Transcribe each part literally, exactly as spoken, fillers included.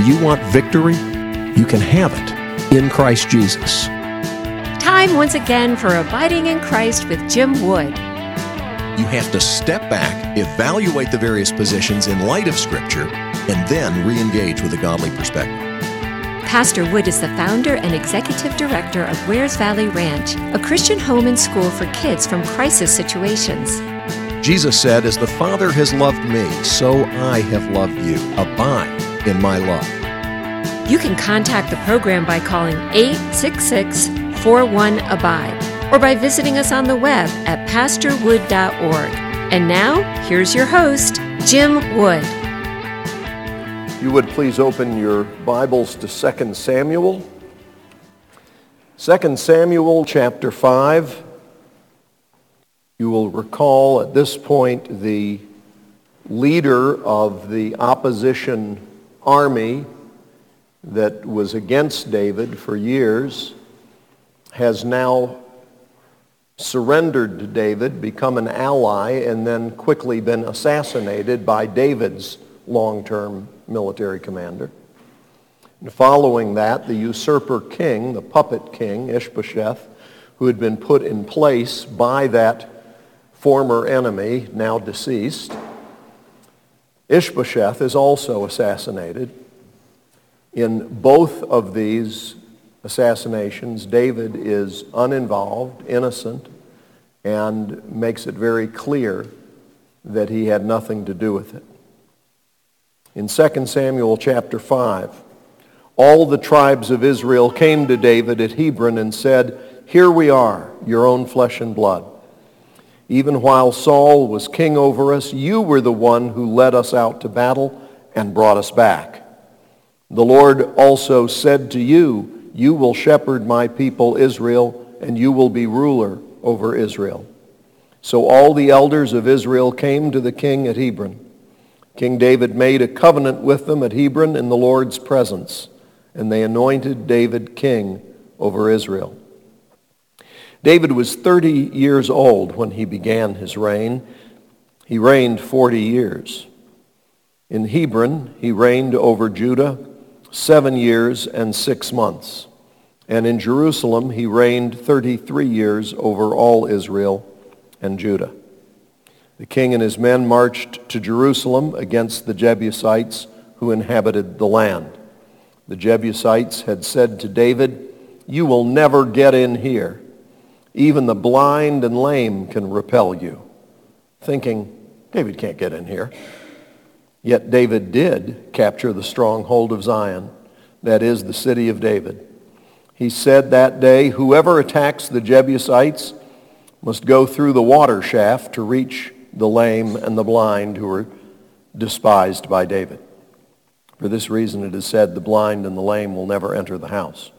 Do you want victory? You can have it in Christ Jesus. Time once again for Abiding in Christ with Jim Wood. You have to step back, evaluate the various positions in light of Scripture, and then re-engage with a godly perspective. Pastor Wood is the founder and executive director of Wares Valley Ranch, a Christian home and school for kids from crisis situations. Jesus said, "As the Father has loved me, so I have loved you. Abide in my love." You can contact the program by calling eight six six, four one, ABIDE or by visiting us on the web at pastor wood dot org. And now, here's your host, Jim Wood. You would please open your Bibles to Second Samuel. Second Samuel chapter five. You will recall at this point the leader of the opposition army that was against David for years has now surrendered to David, become an ally, and then quickly been assassinated by David's long-term military commander. And following that, the usurper king, the puppet king, Ishbosheth, who had been put in place by that former enemy, now deceased, Ishbosheth is also assassinated. In both of these assassinations, David is uninvolved, innocent, and makes it very clear that he had nothing to do with it. In Second Samuel chapter five, all the tribes of Israel came to David at Hebron and said, "Here we are, your own flesh and blood. Even while Saul was king over us, you were the one who led us out to battle and brought us back. The Lord also said to you, you will shepherd my people Israel, and you will be ruler over Israel." So all the elders of Israel came to the king at Hebron. King David made a covenant with them at Hebron in the Lord's presence, and they anointed David king over Israel. David was thirty years old when he began his reign. He reigned forty years. In Hebron, he reigned over Judah seven years and six months. And in Jerusalem, he reigned thirty-three years over all Israel and Judah. The king and his men marched to Jerusalem against the Jebusites who inhabited the land. The Jebusites had said to David, "You will never get in here. Even the blind and lame can repel you," thinking, David can't get in here. Yet David did capture the stronghold of Zion, that is, the city of David. He said that day, "Whoever attacks the Jebusites must go through the water shaft to reach the lame and the blind who were despised by David." For this reason it is said, "The blind and the lame will never enter the house."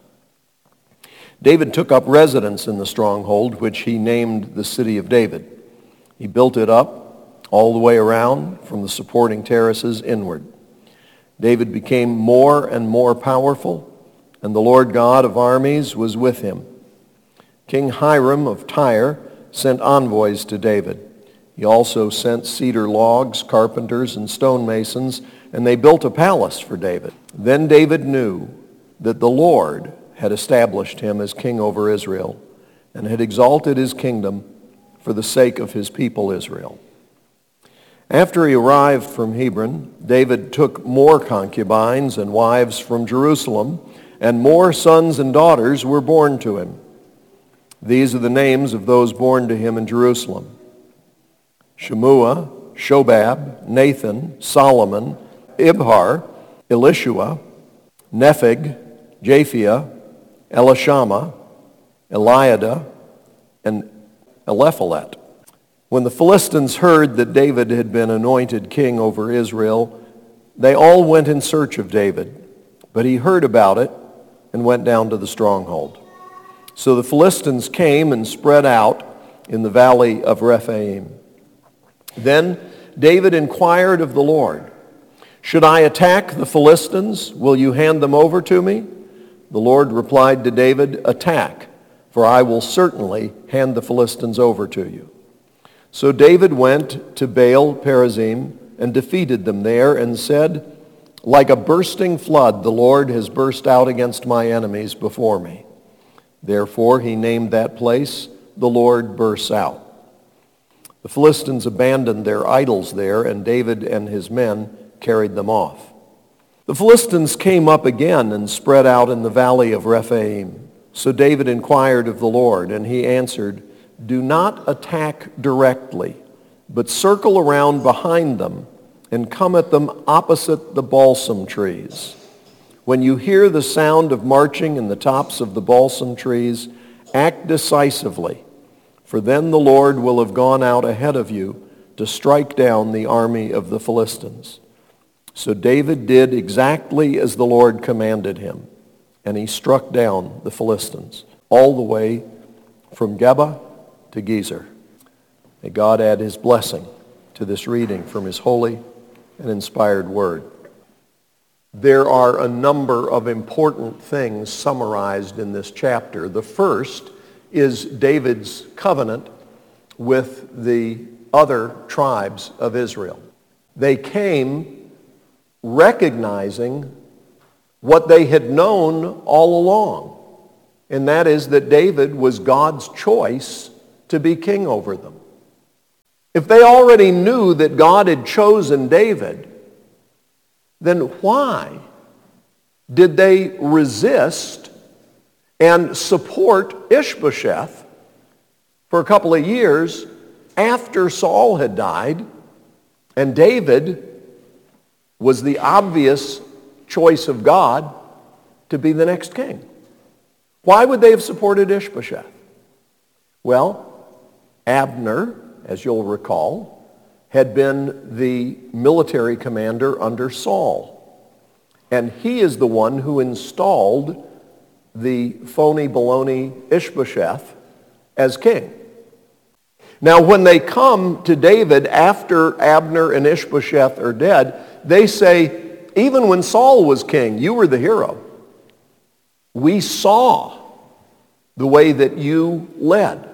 David took up residence in the stronghold, which he named the city of David. He built it up all the way around from the supporting terraces inward. David became more and more powerful, and the Lord God of armies was with him. King Hiram of Tyre sent envoys to David. He also sent cedar logs, carpenters, and stonemasons, and they built a palace for David. Then David knew that the Lord had established him as king over Israel and had exalted his kingdom for the sake of his people Israel. After he arrived from Hebron, David took more concubines and wives from Jerusalem, and more sons and daughters were born to him. These are the names of those born to him in Jerusalem: Shemua, Shobab, Nathan, Solomon, Ibhar, Elishua, Nepheg, Japhia, Elishama, Eliada, and Eliphalet. When the Philistines heard that David had been anointed king over Israel, they all went in search of David. But he heard about it and went down to the stronghold. So the Philistines came and spread out in the valley of Rephaim. Then David inquired of the Lord, "Should I attack the Philistines? Will you hand them over to me?" The Lord replied to David, "Attack, for I will certainly hand the Philistines over to you." So David went to Baal Perazim and defeated them there and said, Like a bursting flood, the Lord has burst out against my enemies before me. Therefore he named that place, the Lord bursts out. The Philistines abandoned their idols there, and David and his men carried them off. The Philistines came up again and spread out in the valley of Rephaim. So David inquired of the Lord, and he answered, do not attack directly, but circle around behind them and come at them opposite the balsam trees. When you hear the sound of marching in the tops of the balsam trees, act decisively, for then the Lord will have gone out ahead of you to strike down the army of the Philistines. So David did exactly as the Lord commanded him, and he struck down the Philistines all the way from Geba to Gezer. May God add his blessing to this reading from his holy and inspired word. There are a number of important things summarized in this chapter. The first is David's covenant with the other tribes of Israel. They came recognizing what they had known all along, and that is that David was God's choice to be king over them. If they already knew that God had chosen David, then why did they resist and support Ishbosheth for a couple of years after Saul had died and David was the obvious choice of God to be the next king? Why would they have supported Ishbosheth? Well, Abner, as you'll recall, had been the military commander under Saul. And he is the one who installed the phony baloney Ishbosheth as king. Now, when they come to David after Abner and Ishbosheth are dead, they say, even when Saul was king, you were the hero. We saw the way that you led.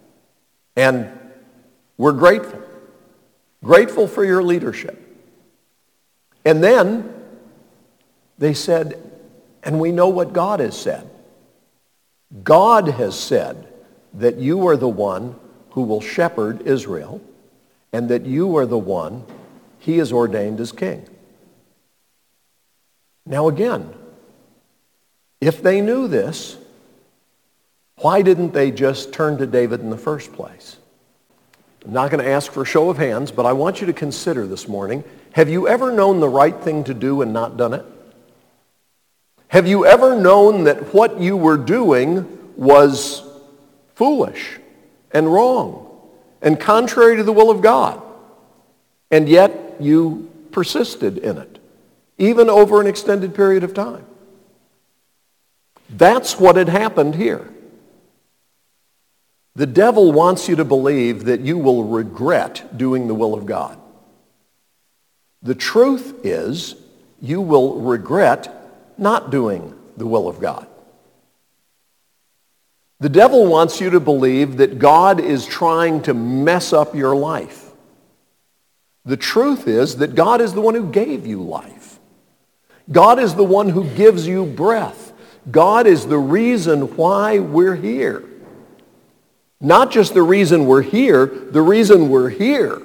And we're grateful. Grateful for your leadership. And then they said, and we know what God has said. God has said that you are the one who will shepherd Israel, and that you are the one he has ordained as king. Now again, if they knew this, why didn't they just turn to David in the first place? I'm not going to ask for a show of hands, but I want you to consider this morning, have you ever known the right thing to do and not done it? Have you ever known that what you were doing was foolish and wrong and contrary to the will of God, and yet you persisted in it, even over an extended period of time? That's what had happened here. The devil wants you to believe that you will regret doing the will of God. The truth is, you will regret not doing the will of God. The devil wants you to believe that God is trying to mess up your life. The truth is that God is the one who gave you life. God is the one who gives you breath. God is the reason why we're here. Not just the reason we're here, the reason we're here.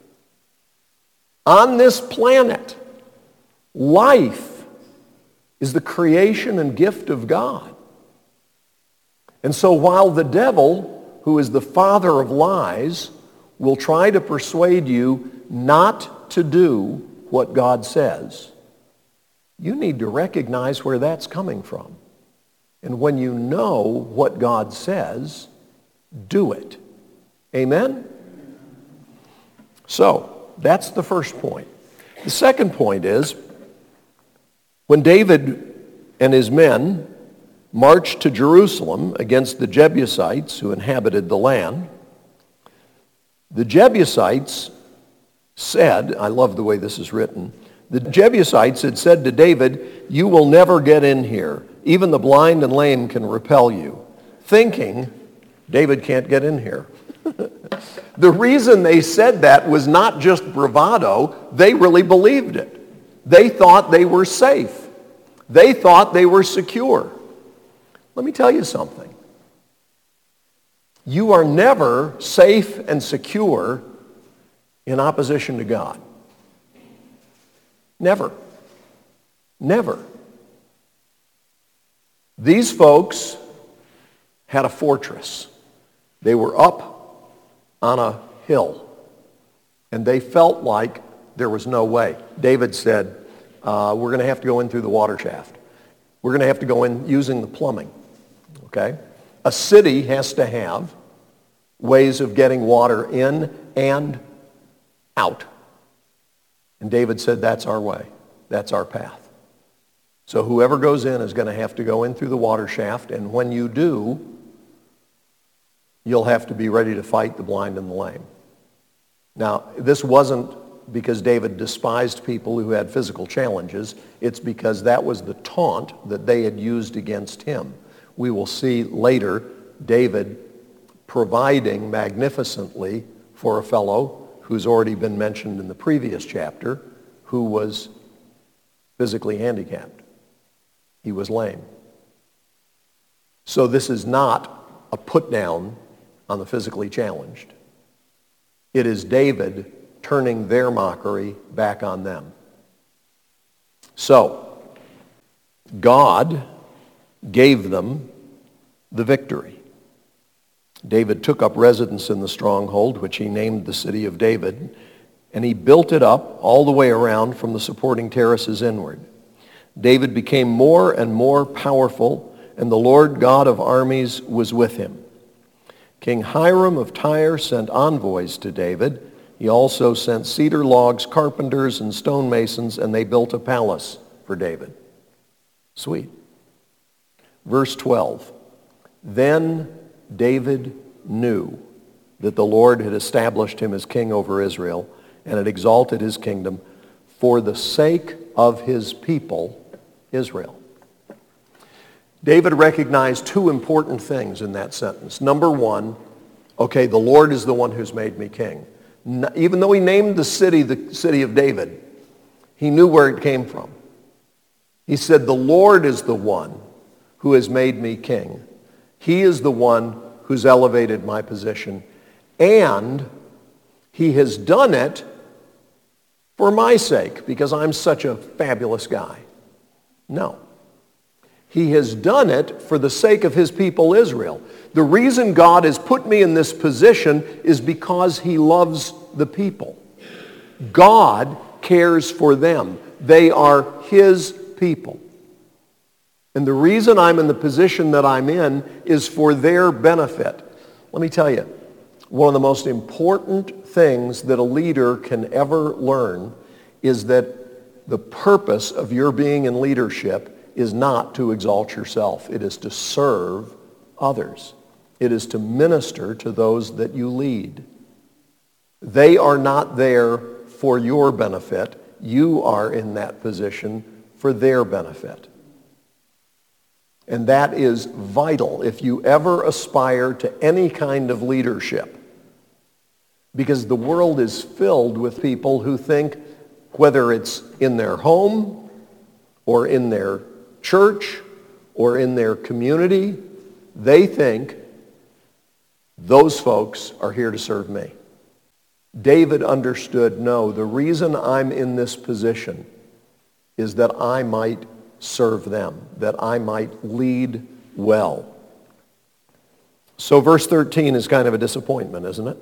On this planet, life is the creation and gift of God. And so while the devil, who is the father of lies, will try to persuade you not to do what God says, you need to recognize where that's coming from. And when you know what God says, do it. Amen? So, that's the first point. The second point is, when David and his men marched to Jerusalem against the Jebusites who inhabited the land, the Jebusites said, I love the way this is written, the Jebusites had said to David, you will never get in here. Even the blind and lame can repel you. Thinking, David can't get in here. The reason they said that was not just bravado. They really believed it. They thought they were safe. They thought they were secure. Let me tell you something. You are never safe and secure in opposition to God. Never. Never. These folks had a fortress. They were up on a hill, and they felt like there was no way. David said, uh, we're going to have to go in through the water shaft. We're going to have to go in using the plumbing. Okay? A city has to have ways of getting water in and out. And David said, that's our way. That's our path. So whoever goes in is going to have to go in through the water shaft, and when you do, you'll have to be ready to fight the blind and the lame. Now, this wasn't because David despised people who had physical challenges. It's because that was the taunt that they had used against him. We will see later David providing magnificently for a fellow who's already been mentioned in the previous chapter, who was physically handicapped. He was lame. So this is not a put down on the physically challenged. It is David turning their mockery back on them. So, God gave them the victory. David took up residence in the stronghold, which he named the city of David, and he built it up all the way around from the supporting terraces inward. David became more and more powerful, and the Lord God of armies was with him. King Hiram of Tyre sent envoys to David. He also sent cedar logs, carpenters, and stonemasons, and they built a palace for David. Sweet. Verse twelve. Then David knew that the Lord had established him as king over Israel and had exalted his kingdom for the sake of his people, Israel. David recognized two important things in that sentence. Number one, okay, the Lord is the one who's made me king. Even though he named the city the city of David, he knew where it came from. He said, the Lord is the one who has made me king. He is the one who's elevated my position. And he has done it for my sake, because I'm such a fabulous guy. No. He has done it for the sake of his people Israel. The reason God has put me in this position is because he loves the people. God cares for them. They are his people. And the reason I'm in the position that I'm in is for their benefit. Let me tell you, one of the most important things that a leader can ever learn is that the purpose of your being in leadership is not to exalt yourself. It is to serve others. It is to minister to those that you lead. They are not there for your benefit. You are in that position for their benefit. And that is vital if you ever aspire to any kind of leadership. Because the world is filled with people who think, whether it's in their home or in their church or in their community, they think those folks are here to serve me. David understood, no, the reason I'm in this position is that I might serve them, that I might lead well. So verse thirteen is kind of a disappointment, isn't it?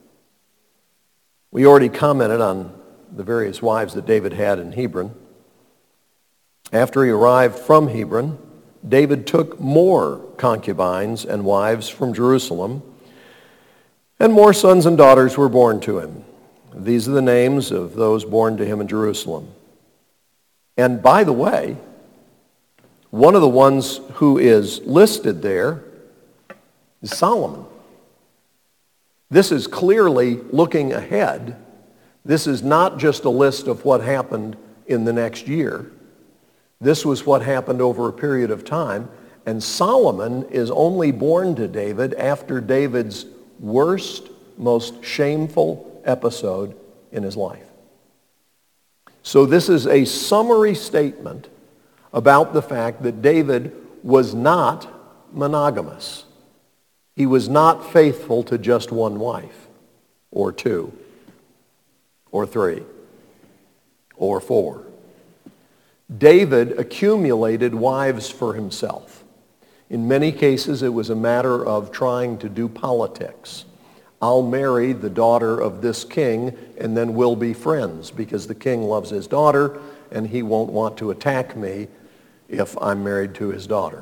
We already commented on the various wives that David had in Hebron. After he arrived from Hebron, David took more concubines and wives from Jerusalem, and more sons and daughters were born to him. These are the names of those born to him in Jerusalem. And by the way, one of the ones who is listed there is Solomon. This is clearly looking ahead. This is not just a list of what happened in the next year. This was what happened over a period of time. And Solomon is only born to David after David's worst, most shameful episode in his life. So this is a summary statement about the fact that David was not monogamous. He was not faithful to just one wife, or two, or three, or four. David accumulated wives for himself. In many cases, it was a matter of trying to do politics. I'll marry the daughter of this king, and then we'll be friends, because the king loves his daughter, and he won't want to attack me if I'm married to his daughter.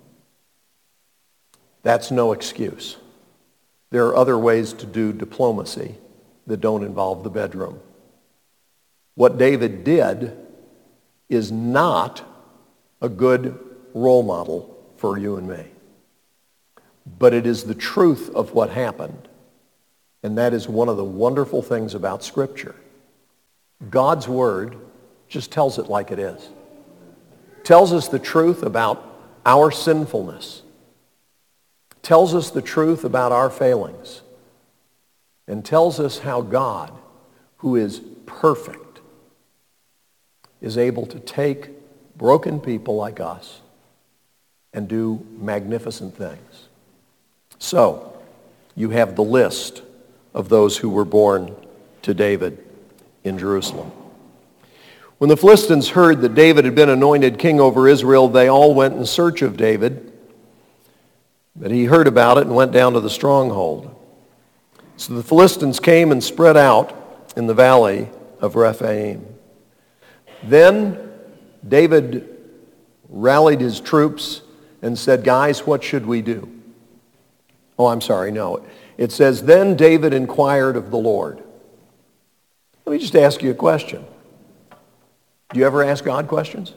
That's no excuse. There are other ways to do diplomacy that don't involve the bedroom. What David did is not a good role model for you and me. But it is the truth of what happened. And that is one of the wonderful things about Scripture. God's Word just tells it like it is. Tells us the truth about our sinfulness. Tells us the truth about our failings. And tells us how God, who is perfect, is able to take broken people like us and do magnificent things. So, you have the list of those who were born to David in Jerusalem. When the Philistines heard that David had been anointed king over Israel, they all went in search of David. But he heard about it and went down to the stronghold. So the Philistines came and spread out in the valley of Rephaim. Then David rallied his troops and said, guys, what should we do? Oh, I'm sorry, no. It says, then David inquired of the Lord. Let me just ask you a question. Do you ever ask God questions?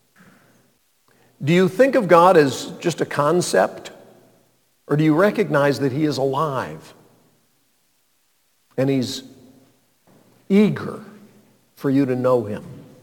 Do you think of God as just a concept? Or do you recognize that he is alive? And he's eager for you to know him.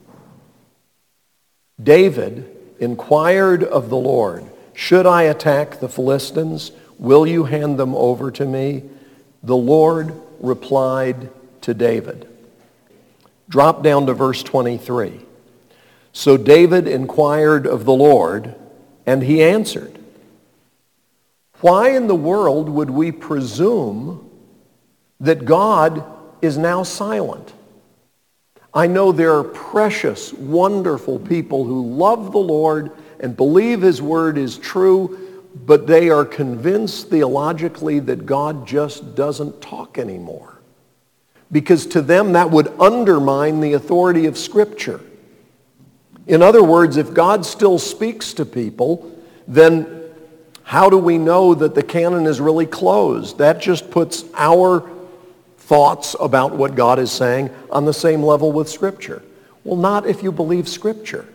David inquired of the Lord, should I attack the Philistines? Will you hand them over to me? The Lord replied to David. Drop down to verse twenty-three. So David inquired of the Lord, and he answered. Why in the world would we presume that God is now silent? I know there are precious, wonderful people who love the Lord and believe his word is true, but they are convinced theologically that God just doesn't talk anymore. Because to them that would undermine the authority of Scripture. In other words, if God still speaks to people, then how do we know that the canon is really closed? That just puts our thoughts about what God is saying on the same level with Scripture. Well, not if you believe Scripture.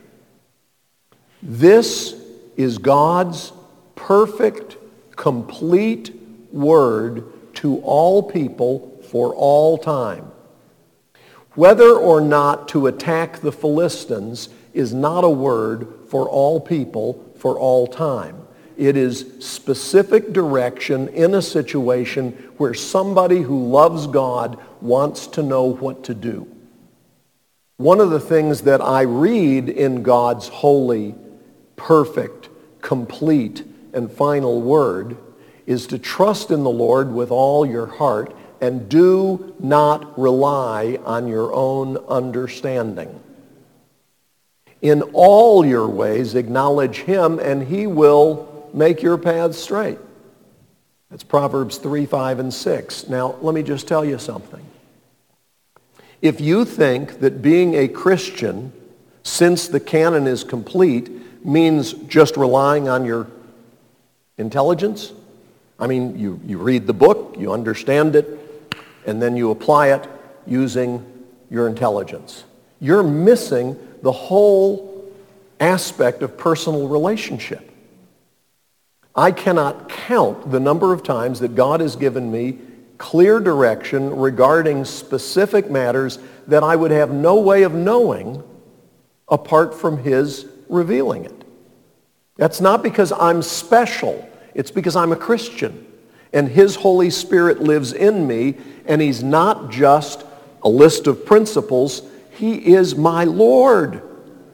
This is God's perfect, complete word to all people for all time. Whether or not to attack the Philistines is not a word for all people for all time. It is specific direction in a situation where somebody who loves God wants to know what to do. One of the things that I read in God's holy, perfect, complete, and final word is to trust in the Lord with all your heart and do not rely on your own understanding. In all your ways acknowledge him, and he will make your paths straight. That's Proverbs three, five, and six. Now, let me just tell you something. If you think that being a Christian, since the canon is complete, means just relying on your intelligence, I mean, you, you read the book, you understand it, and then you apply it using your intelligence. You're missing the whole aspect of personal relationship. I cannot count the number of times that God has given me clear direction regarding specific matters that I would have no way of knowing apart from his revealing it. That's not because I'm special. It's because I'm a Christian. And his Holy Spirit lives in me, and he's not just a list of principles. He is my Lord.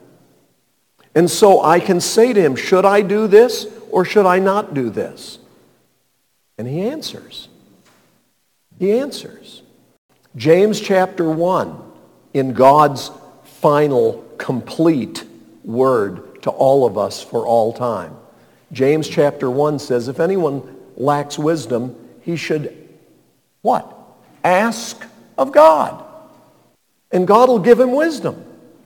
And so I can say to him, should I do this or should I not do this? And he answers. He answers. James chapter one, in God's final, complete word to all of us for all time. James chapter one says, if anyone lacks wisdom, he should, what? Ask of God. And God will give him wisdom.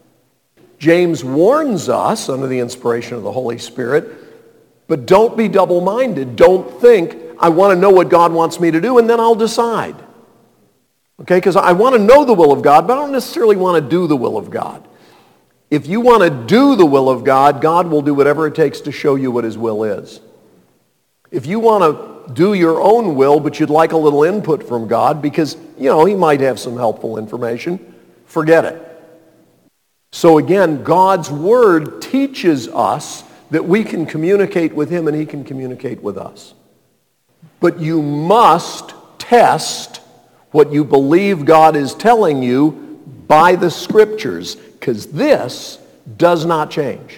James warns us, under the inspiration of the Holy Spirit, but don't be double-minded. Don't think, I want to know what God wants me to do, and then I'll decide. Okay, because I want to know the will of God, but I don't necessarily want to do the will of God. If you want to do the will of God, God will do whatever it takes to show you what his will is. If you want to do your own will, but you'd like a little input from God because, you know, he might have some helpful information, forget it. So again, God's word teaches us that we can communicate with him and he can communicate with us. But you must test what you believe God is telling you by the scriptures, because this does not change.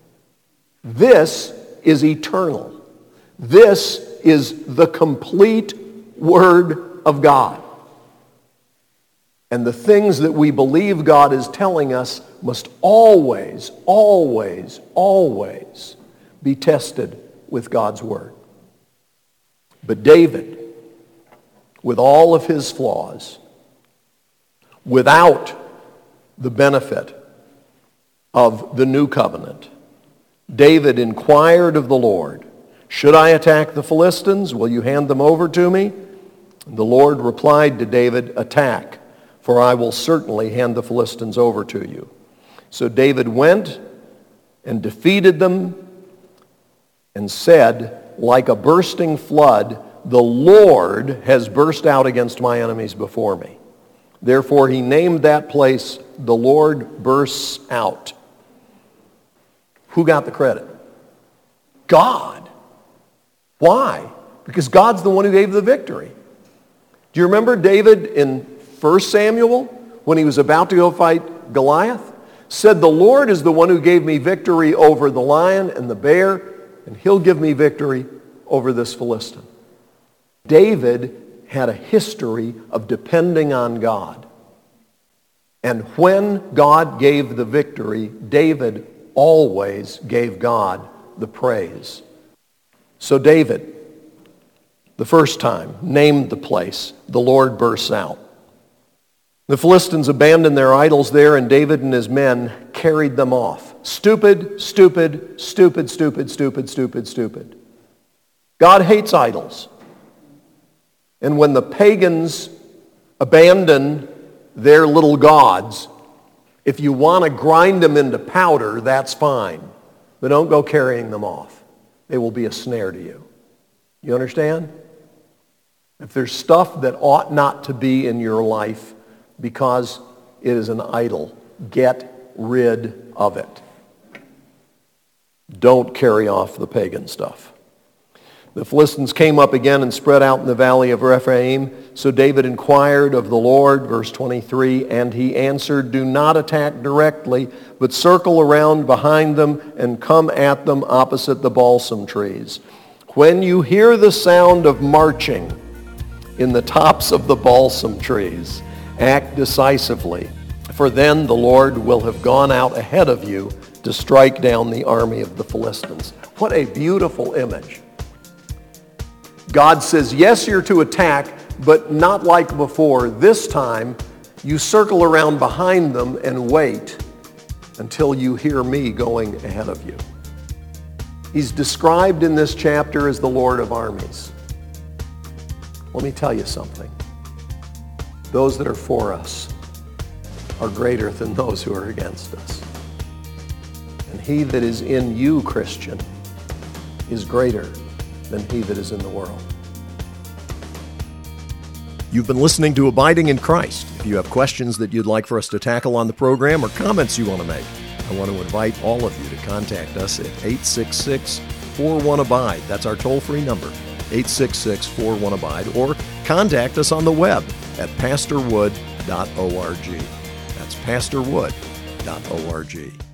This is eternal. This is the complete Word of God. And the things that we believe God is telling us must always, always, always be tested with God's Word. But David, with all of his flaws, without the benefit of the new covenant, David inquired of the Lord, should I attack the Philistines? Will you hand them over to me? And the Lord replied to David, attack, for I will certainly hand the Philistines over to you. So David went and defeated them and said, like a bursting flood, the Lord has burst out against my enemies before me. Therefore he named that place, the Lord bursts out. Who got the credit? God. Why? Because God's the one who gave the victory. Do you remember David in First Samuel when he was about to go fight Goliath? Said, the Lord is the one who gave me victory over the lion and the bear, and he'll give me victory over this Philistine. David had a history of depending on God. And when God gave the victory, David always gave God the praise. So David, the first time, named the place, the Lord bursts out. The Philistines abandoned their idols there, and David and his men carried them off. Stupid, stupid, stupid, stupid, stupid, stupid, stupid. God hates idols. And when the pagans abandon their little gods, if you want to grind them into powder, that's fine. But don't go carrying them off. They will be a snare to you. You understand? If there's stuff that ought not to be in your life because it is an idol, get rid of it. Don't carry off the pagan stuff. The Philistines came up again and spread out in the valley of Rephaim. So David inquired of the Lord, verse twenty-three, and he answered, do not attack directly, but circle around behind them and come at them opposite the balsam trees. When you hear the sound of marching in the tops of the balsam trees, act decisively, for then the Lord will have gone out ahead of you to strike down the army of the Philistines. What a beautiful image. God says, yes, you're to attack, but not like before. This time, you circle around behind them and wait until you hear me going ahead of you. He's described in this chapter as the Lord of armies. Let me tell you something. Those that are for us are greater than those who are against us. And he that is in you, Christian, is greater than he that is in the world. You've been listening to Abiding in Christ. If you have questions that you'd like for us to tackle on the program or comments you want to make, I want to invite all of you to contact us at eight six six, four one, ABIDE. That's our toll-free number, eight six six, four one, ABIDE, or contact us on the web at pastor wood dot org. That's pastor wood dot org.